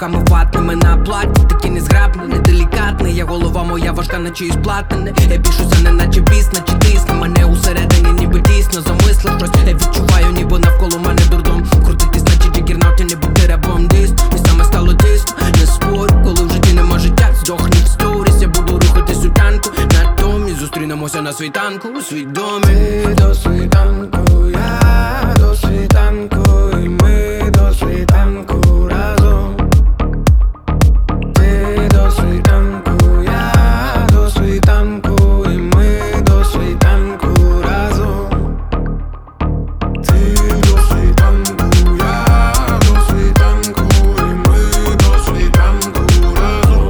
рухами ватними на платі. Такий незграбний, неделікатний. Я голова моя важка, наче із платини. Я бішуся, не наче біс, наче тисне мене усередині, ніби дійсно замислив щось. Я відчуваю, ніби навколо мене дурдом. Крутитись, наче джигернауті, не бути рабом дійсно. Місцями стало тисно, не спорю. Коли в житті нема життя, здохні в сторіс. Я буду рухатись у танку. Натомість зустрінемося на світанку у свідомі. Ти до світанку, я до світанку, і ми до світанку разом. Ти до світанку, я до світанку, і ми до світанку разом. Ти до світанку, я до світанку, і ми до світанку разом.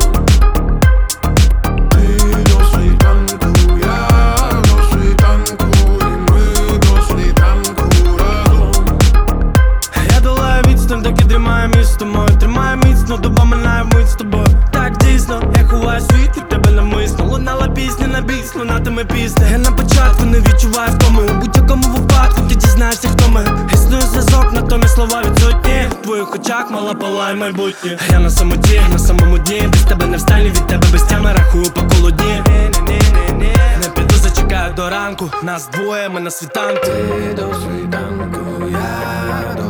Ти до світанку, я до світанку, і ми до світанку разом. Я долаю відстань, доки дрімає місто моє. Тримає міцно, доба минає вмить з тобою. Так дійсно, я ховаю світ від тебе навмисно. Лунала пісня на біс, лунатиме пісня. Я на початку не відчуваю втоми. У будь-якому випадку ти дізнаєшся, хто ми. Існує зв'язок, натомість слова відсутні. В твоїх очах мала палає майбутнє. Я на самоті, на самому дні. Без тебе не встану, від тебе без тями рахую по колу дні. Не піду, зачекаю до ранку. Нас двоє, ми на світанку. Ти до світанку, я до